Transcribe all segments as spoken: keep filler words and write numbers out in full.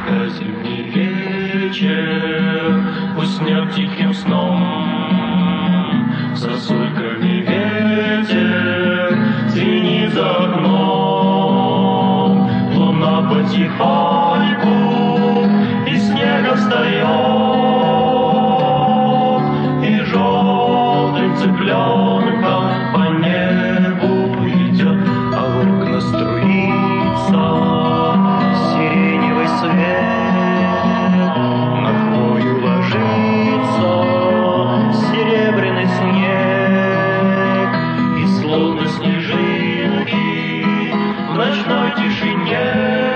Когда зимний вечер уснет тихим сном, сосульками ветер звенит за окном, луна потихоньку из снега встает, и желтым цыпленком по небу идет, а в окна струится сиреневый свет, на хвою ложится серебряный снег, и словно снежинки в ночной тишине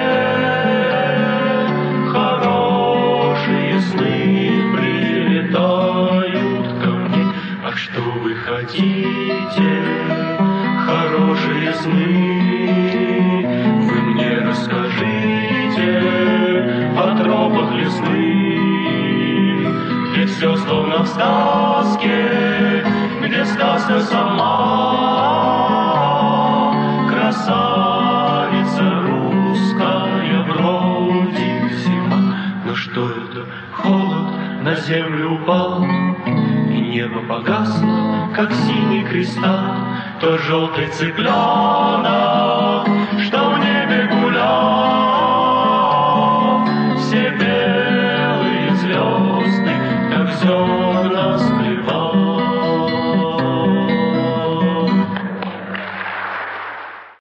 хорошие сны прилетают ко мне. А что вы хотите, хорошие сны, вы мне расскажите о тропах лесных, где все словно в сказке, где сказка сама, красавица русская, вроде зима. Но что это? Холод на землю упал, и небо погасло, как синий кристалл. То желтый цыпленок